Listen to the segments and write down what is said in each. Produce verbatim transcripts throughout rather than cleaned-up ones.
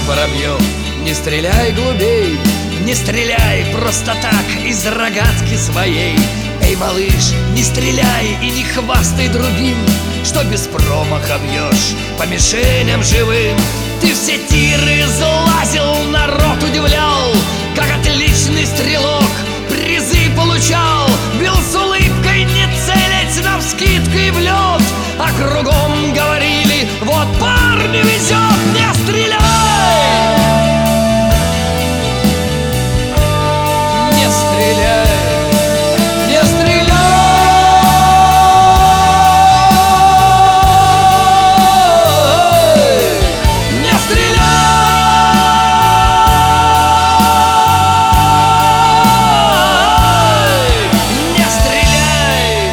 Воробьев, не стреляй глубей, не стреляй просто так из рогатки своей. Эй, малыш, не стреляй и не хвастай другим, что без промаха бьешь по мишеням живым. Ты все тиры залазил, народ удивлял, как отличный стрелок призы получал. Бил с улыбкой, не целясь навскидку и в лед, а кругом говорили: вот парню везет, не стреляй! Не стреляй! Не стреляй! Не стреляй! Не стреляй!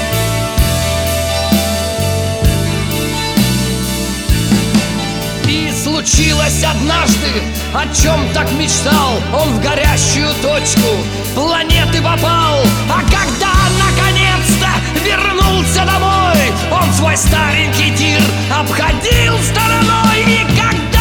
И случилось однажды, о чем так мечтал. Он в горящую точку планеты попал. А когда наконец-то вернулся домой, он свой старенький тир обходил стороной. И когда